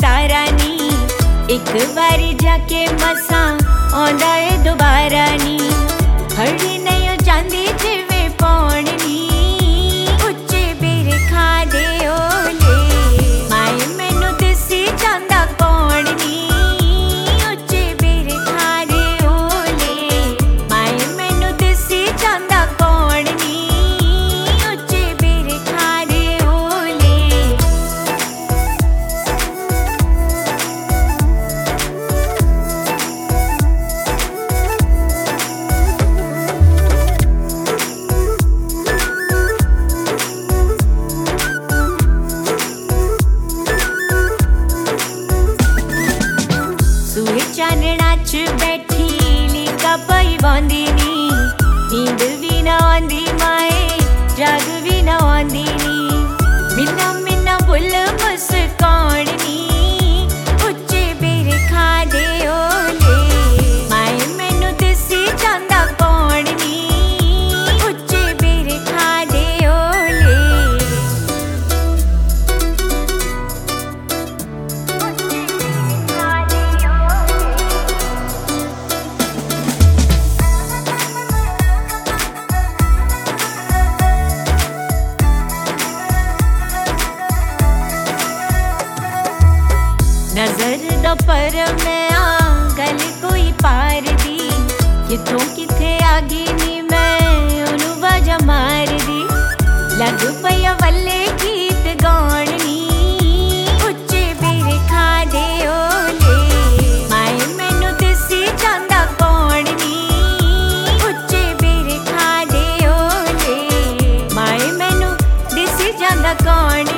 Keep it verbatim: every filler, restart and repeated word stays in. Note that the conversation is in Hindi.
तारा नी, एक बारी जाके मसा आंदा है दोबारा नी। हड़ी नहीं चांदी जिवे पौड़नी, उच्चे बेर खा दे ओले, माए मैनू दिसी चांदा कौड़नी, उच्चे बेर खा दे ओले, माए मैनू दिसी चांदा कौड़नी, उच्चे बेर खा दे ओले। सूहे चानणा च बैठी लीका पई बांदी नी, नींद भी ना आंदी माए जाग भी ना आंदी नी, मिन्ना मिन्ना बुल मुस्कानी, उच्चे बेर खा दे ओले, माए मैनू दिसी चांदा कौड़नी, उच्चे बेर खा दे ओले। नजर दा पर मैं आ गल कोई पार दी, किथों किथे आ गई नी मैं ओनू बाजा मार दी, लग पया वल्ले गीत गाउणी, उच्चे बेर खा दे ओले, माए मैनू दिसी चांदा कौड़नी, उच्चे बेर खा दे ओले, माए मैनू दिसी चांदा कौड़नी।